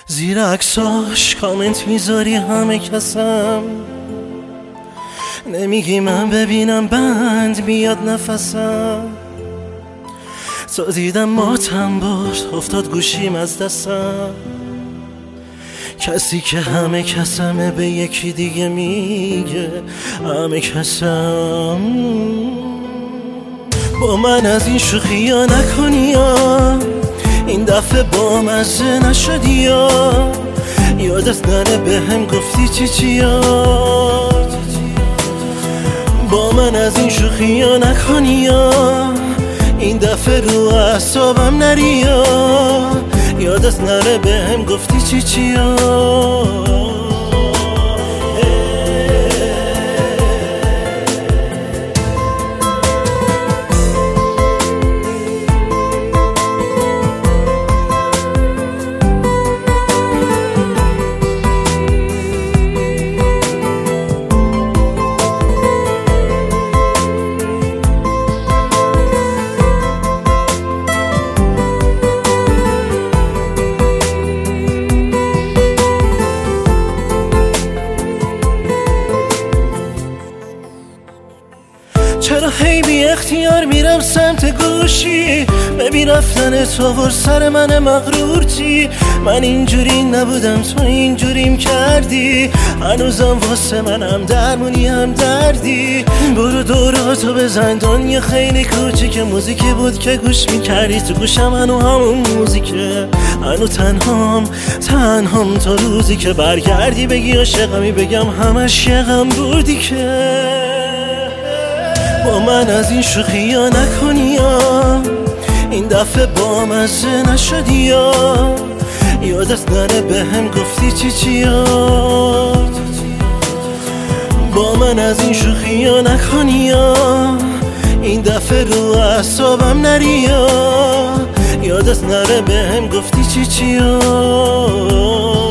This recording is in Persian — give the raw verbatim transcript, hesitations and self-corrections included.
زیر عکساش کامنت میذاری همه کسم، نمیگی من ببینم بند بیاد نفسم. تا دیدم ماتم بود افتاد گوشیم از دستم، کسی که همه کسمه به یکی دیگه میگه همه کسم. با من از این شوخی ها نکنی یا این دفعه با مزه نشدی یا یادت نره به هم گفتی چی چیا. با من از این شوخی ها نکنی یا این دفعه رو اعصابم نری یا یادت نره به هم گفتی چی چیا. چرا هی بی اختیار میرم سمت گوشی، ببین رفتن تو ور سر من مغرور چی. من اینجوری نبودم تو اینجوریم کردی، هنوزم واسه منم درمونی هم دردی. برو دوراتو بزن دنیا خیلی کوچیک، موزیکی بود که گوش میکردی تو گوشم هنو همون موزیکه. هنو تنهام تنهام تا روزی که برگردی بگی عاشقمی بگم همش یه غم بودی که. با من از این شوخی ها نکنی یا این دفعه با مزه نشدی یا یادت نره به هم گفتی چی چیا. با من از این شوخی ها نکنی یا این دفعه رو اعصابم نری یا یادت نره به هم گفتی چی چیا.